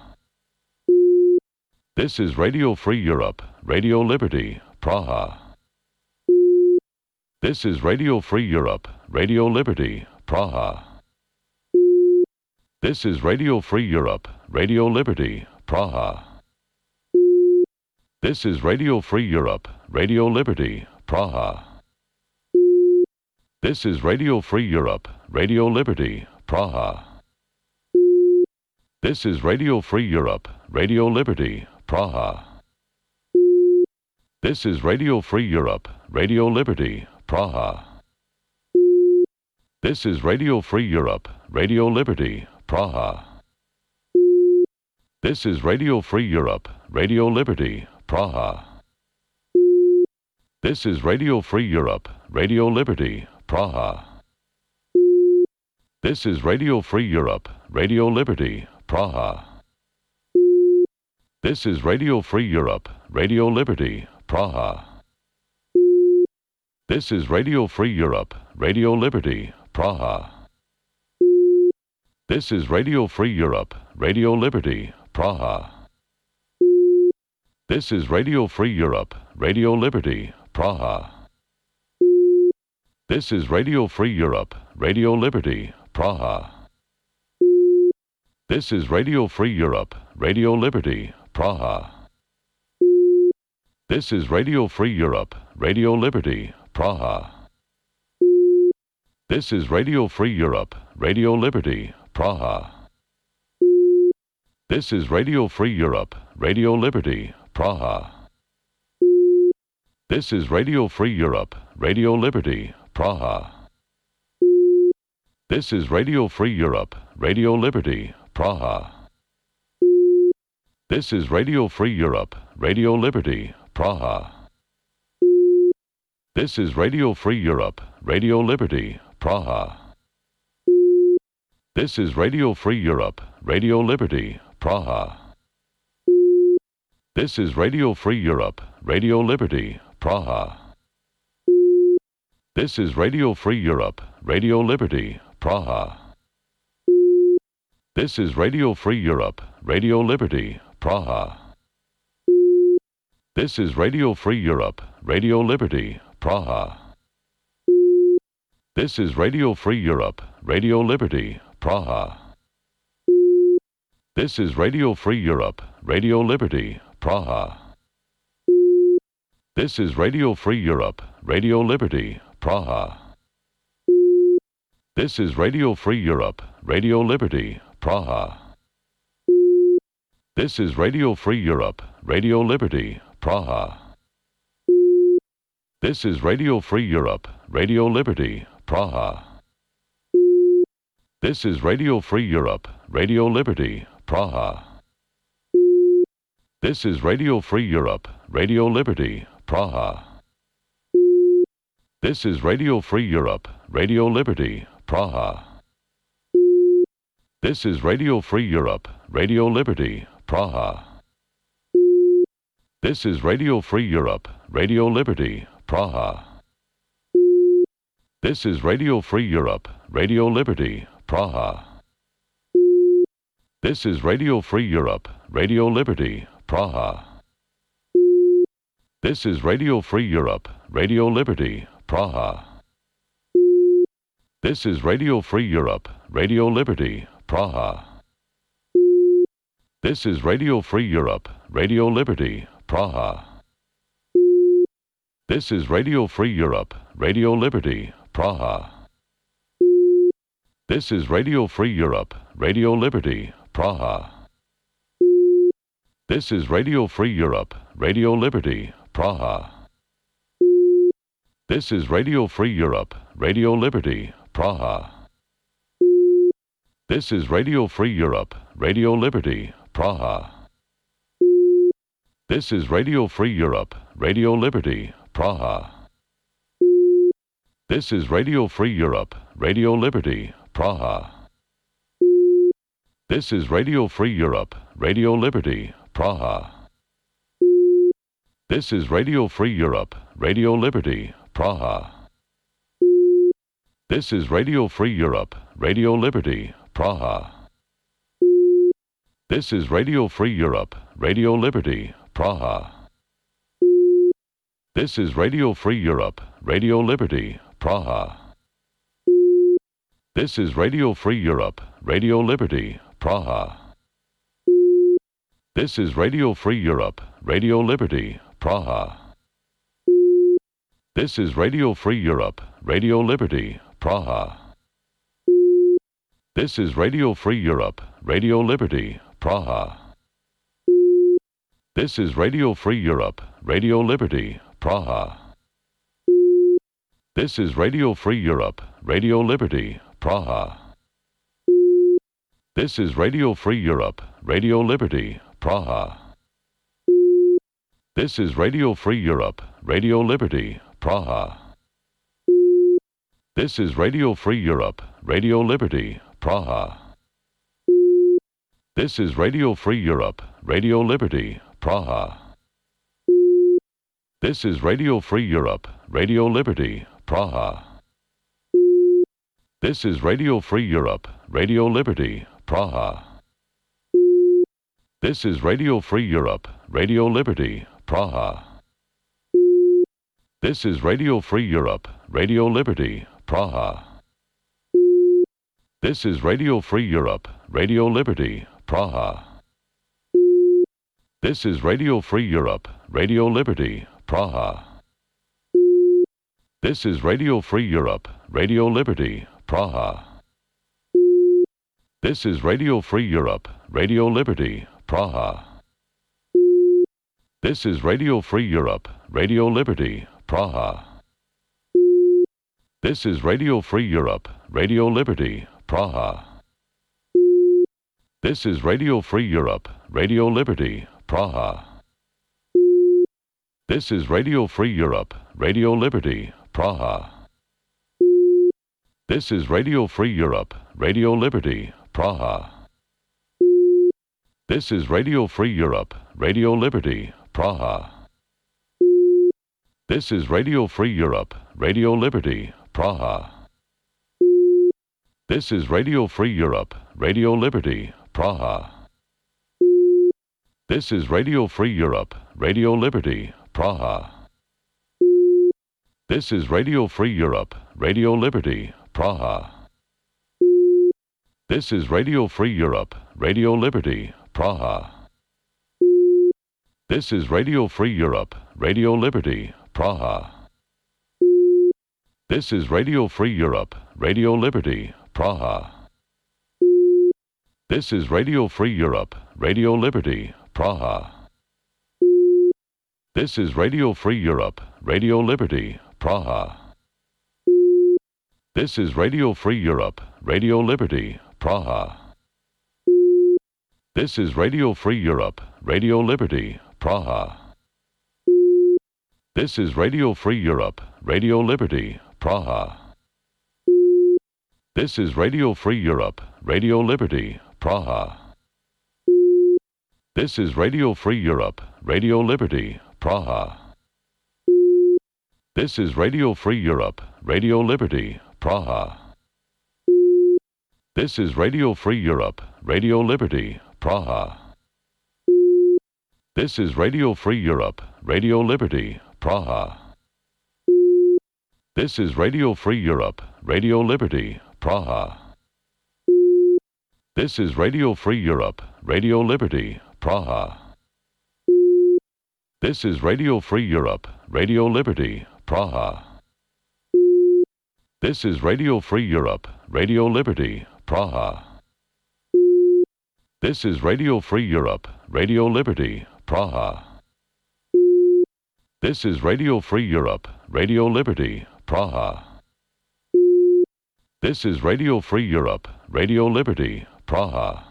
This is Radio Free Europe, Radio Liberty, Praha. This is Radio Free Europe, Radio Liberty, Praha. This is Radio Free Europe, Radio Liberty, Praha. This is Radio Free Europe, Radio Liberty, Praha. This is Radio Free Europe, Radio Liberty, Praha. This is Radio Free Europe, Radio Liberty, Praha. This is Radio Free Europe, Radio Liberty, Praha. This is Radio Free Europe, Radio Liberty, Praha. This is Radio Free Europe, Radio Liberty, Praha. This is Radio Free Europe, Radio Liberty, Praha. This is Radio Free Europe, Radio Liberty, Praha. This is Radio Free Europe, Radio Liberty, Praha. This is Radio Free Europe, Radio Liberty, Praha. This is Radio Free Europe, Radio Liberty, Praha. This is Radio Free Europe, Radio Liberty, Praha. This is Radio Free Europe, Radio Liberty, Praha. This is Radio Free Europe, Radio Liberty, Praha. This is Radio Free Europe, Radio Liberty, Praha. This is Radio Free Europe, Radio Liberty, Praha. This is Radio Free Europe, Radio Liberty, Praha. This is Radio Free Europe, Radio Liberty, Praha. This is Radio Free Europe, Radio Liberty, Praha. This is Radio Free Europe, Radio Liberty, Praha. This is Radio Free Europe, Radio Liberty, Praha. This is Radio Free Europe, Radio Liberty, Praha. This is Radio Free Europe, Radio Liberty, Praha. This is Radio Free Europe, Radio Liberty, Praha. This is Radio Free Europe, Radio Liberty, Praha. This is Radio Free Europe, Radio Liberty, Praha. This is Radio Free Europe, Radio Liberty, Praha. This is Radio Free Europe, Radio Liberty, Praha. This is Radio Free Europe, Radio Liberty, Praha. This is Radio Free Europe, Radio Liberty, Praha. This is Radio Free Europe, Radio Liberty, Praha. This is Radio Free Europe, Radio Liberty, Praha. This is Radio Free Europe, Radio Liberty, Praha. This is Radio Free Europe, Radio Liberty, Praha. This is Radio Free Europe, Radio Liberty, Praha. This is Radio Free Europe, Radio Liberty, Praha. This is Radio Free Europe, Radio Liberty, Praha. This is Radio Free Europe, Radio Liberty, Praha. This is Radio Free Europe, Radio Liberty, Praha. This is Radio Free Europe, Radio Liberty, Praha. This is Radio Free Europe, Radio Liberty, Praha. This is Radio Free Europe, Radio Liberty, Praha. This is Radio Free Europe, Radio Liberty, Praha. This is Radio Free Europe, Radio Liberty, Praha. This is Radio Free Europe, Radio Liberty, Praha. This is Radio Free Europe, Radio Liberty, Praha. This is Radio Free Europe, Radio Liberty, Praha. This is Radio Free Europe, Radio Liberty, Praha. This is Radio Free Europe, Radio Liberty, Praha. This is Radio Free Europe, Radio Liberty, Praha. This is Radio Free Europe, Radio Liberty, Praha. This is Radio Free Europe, Radio Liberty, Praha. This is Radio Free Europe, Radio Liberty, Praha. This is Radio Free Europe, Radio Liberty, Praha. This is Radio Free Europe, Radio Liberty, Praha. This is Radio Free Europe, Radio Liberty, Praha. This is Radio Free Europe, Radio Liberty, Praha. This is Radio Free Europe, Radio Liberty, Praha. This is Radio Free Europe, Radio Liberty, Praha. This is Radio Free Europe, Radio Liberty, Praha. This is Radio Free Europe, Radio Liberty, Praha. This is Radio Free Europe, Radio Liberty, Praha. This is Radio Free Europe, Radio Liberty, Praha. This is Radio Free Europe, Radio Liberty, Praha. This is Radio Free Europe, Radio Liberty, Praha. This is Radio Free Europe, Radio Liberty, Praha. This is Radio Free Europe, Radio Liberty, Praha. This is Radio Free Europe, Radio Liberty, Praha. This is Radio Free Europe, Radio Liberty, Praha. This is Radio Free Europe, Radio Liberty, Praha. This is Radio Free Europe, Radio Liberty, Praha. This is Radio Free Europe, Radio Liberty, Praha. This is Radio Free Europe, Radio Liberty, Praha. This is Radio Free Europe, Radio Liberty, Praha. This is Radio Free Europe, Radio Liberty, Praha. This is Radio Free Europe, Radio Liberty, Praha. This is Radio Free Europe, Radio Liberty, Praha. This is Radio Free Europe, Radio Liberty, Praha. This is Radio Free Europe, Radio Liberty, Praha. This is Radio Free Europe, Radio Liberty, Praha. This is Radio Free Europe, Radio Liberty, Praha. This is Radio Free Europe, Radio Liberty, Praha. This is Radio Free Europe, Radio Liberty, Praha. This is Radio Free Europe, Radio Liberty, Praha. This is Radio Free Europe, Radio Liberty, Praha. This is Radio Free Europe, Radio Liberty, Praha. This is Radio Free Europe, Radio Liberty, Praha. This is Radio Free Europe, Radio Liberty, Praha. This is Radio Free Europe, Radio Liberty, Praha. This is Radio Free Europe, Radio Liberty, Praha. This is Radio Free Europe, Radio Liberty, Praha. This is Radio Free Europe, Radio Liberty, Praha. This is Radio Free Europe, Radio Liberty, Praha. This is Radio Free Europe, Radio Liberty, Praha. This is Radio Free Europe, Radio Liberty, Praha. This is Radio Free Europe, Radio Liberty, Praha. This is Radio Free Europe, Radio Liberty, Praha. This is Radio Free Europe, Radio Liberty, Praha. This is Radio Free Europe, Radio Liberty, Praha. This is Radio Free Europe, Radio Liberty, Praha. This is Radio Free Europe, Radio Liberty, Praha. This is Radio Free Europe, Radio Liberty, Praha.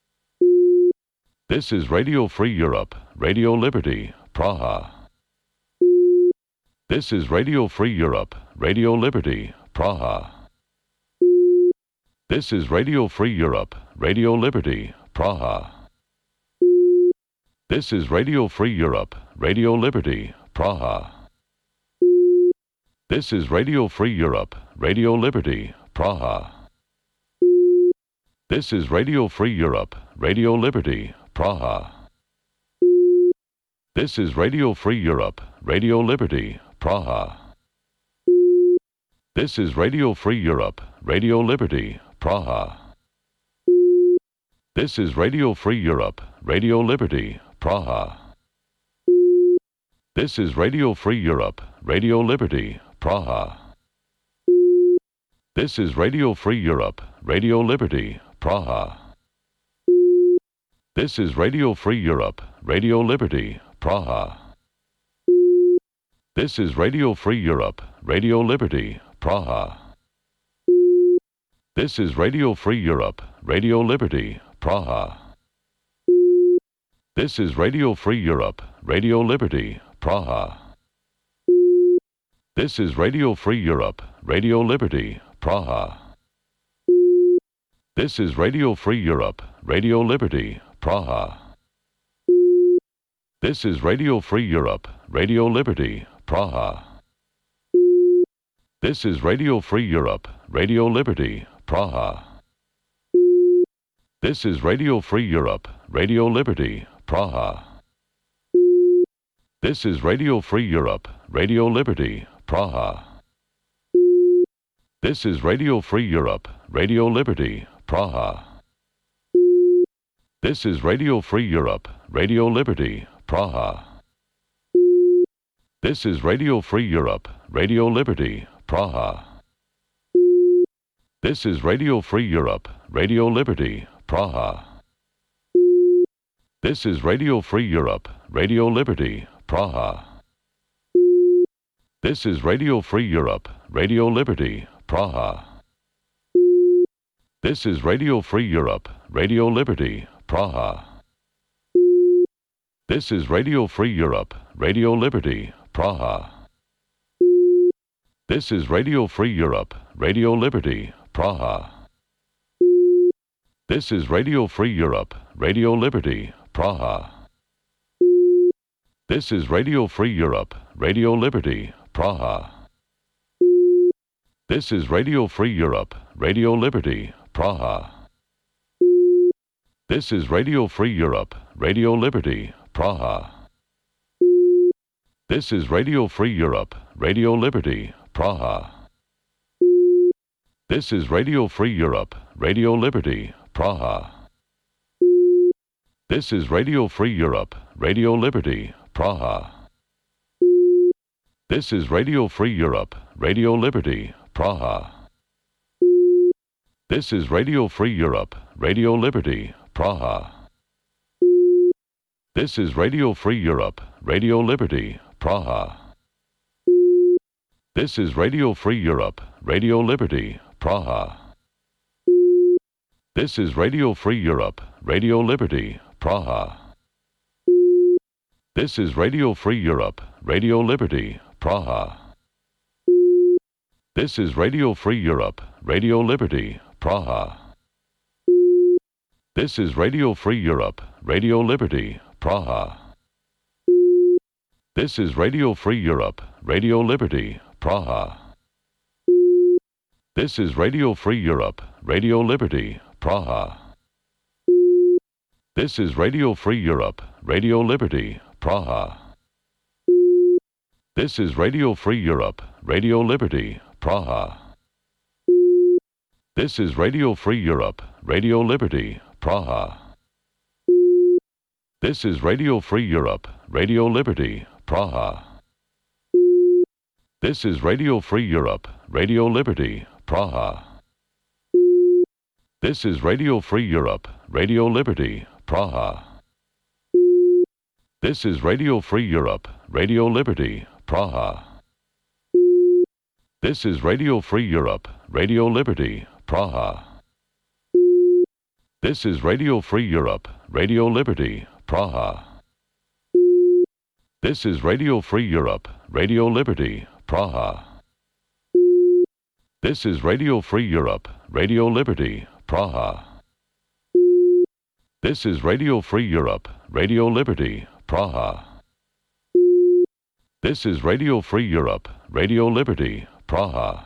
This is Radio Free Europe, Radio Liberty, Praha. This is Radio Free Europe, Radio Liberty, Praha. This is Radio Free Europe, Radio Liberty, Praha. This is Radio Free Europe, Radio Liberty, Praha. This is Radio Free Europe, Radio Liberty, Praha. This is Radio Free Europe, Radio Liberty, Praha. This is Radio Free Europe, Radio Liberty, Praha. This is Radio Free Europe, Radio Liberty, Praha. This is Radio Free Europe, Radio Liberty, Praha. This is Radio Free Europe, Radio Liberty, Praha. This is Radio Free Europe, Radio Liberty, Praha. This is Radio Free Europe, Radio Liberty, Praha. This is Radio Free Europe, Radio Liberty, Praha. This is Radio Free Europe, Radio Liberty, Praha. This is Radio Free Europe, Radio Liberty, Praha. This is Radio Free Europe, Radio Liberty, Praha. This is Radio Free Europe, Radio Liberty, Praha. This is Radio Free Europe, Radio Liberty, Praha. This is Radio Free Europe, Radio Liberty, Praha. This is Radio Free Europe, Radio Liberty, Praha. This is Radio Free Europe, Radio Liberty, Praha. This is Radio Free Europe, Radio Liberty, Praha. This is Radio Free Europe, Radio Liberty, Praha. This is Radio Free Europe, Radio Liberty, Praha. This is Radio Free Europe, Radio Liberty, Praha. This is Radio Free Europe, Radio Liberty, Praha. This is Radio Free Europe, Radio Liberty, Praha. This is Radio Free Europe, Radio Liberty, Praha. This is Radio Free Europe, Radio Liberty, Praha. This is Radio Free Europe, Radio Liberty, Praha. This is Radio Free Europe, Radio Liberty, Praha. This is Radio Free Europe, Radio Liberty, Praha. This is Radio Free Europe, Radio Liberty, Praha. This is Radio Free Europe, Radio Liberty, Praha. This is Radio Free Europe, Radio Liberty, Praha. This is Radio Free Europe, Radio Liberty, Praha. This is Radio Free Europe, Radio Liberty, Praha. This is Radio Free Europe, Radio Liberty, Praha. This is Radio Free Europe, Radio Liberty, Praha. This is Radio Free Europe, Radio Liberty, Praha. This is Radio Free Europe, Radio Liberty, Praha. This is Radio Free Europe, Radio Liberty, Praha. This is Radio Free Europe, Radio Liberty, Praha. This is Radio Free Europe, Radio Liberty, Praha. This is Radio Free Europe, Radio Liberty, Praha. This is Radio Free Europe, Radio Liberty, Praha. This is Radio Free Europe, Radio Liberty, Praha. This is Radio Free Europe, Radio Liberty, Praha. This is Radio Free Europe, Radio Liberty, Praha. This is Radio Free Europe, Radio Liberty, Praha. This is Radio Free Europe, Radio Liberty, Praha. This is Radio Free Europe, Radio Liberty, Praha. This is Radio Free Europe, Radio Liberty, Praha. This is Radio Free Europe, Radio Liberty, Praha. This is Radio Free Europe, Radio Liberty, Praha. This is Radio Free Europe, Radio Liberty, Praha. This is Radio Free Europe, Radio Liberty, Praha. This is Radio Free Europe, Radio Liberty, Praha. This is Radio Free Europe, Radio Liberty, Praha. This is Radio Free Europe, Radio Liberty, Praha.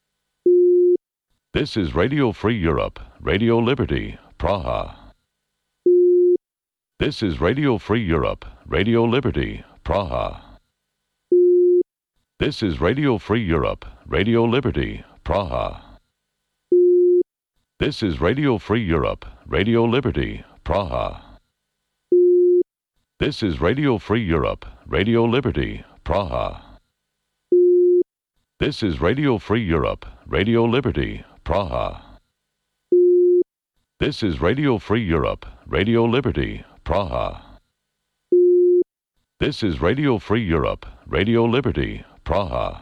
This is Radio Free Europe, Radio Liberty, Praha. This is Radio Free Europe, Radio Liberty, Praha. This is Radio Free Europe, Radio Liberty, Praha. This is Radio Free Europe, Radio Liberty, Praha. This is Radio Free Europe, Radio Liberty, Praha. This is Radio Free Europe, Radio Liberty, Praha. This is Radio Free Europe, Radio Liberty, Praha. This is Radio Free Europe, Radio Liberty, Praha.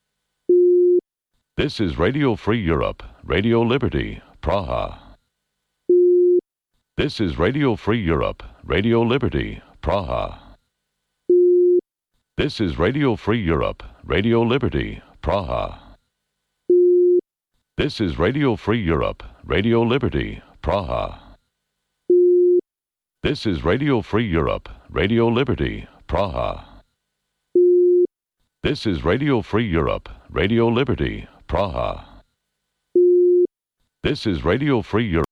This is Radio Free Europe, Radio Liberty, Praha. This is Radio Free Europe, Radio Liberty, Praha. This is Radio Free Europe, Radio Liberty, Praha. This is Radio Free Europe, Radio Liberty, Praha. This is Radio Free Europe, Radio Liberty, Praha. This is Radio Free Europe, Radio Liberty, Praha. This is Radio Free Europe.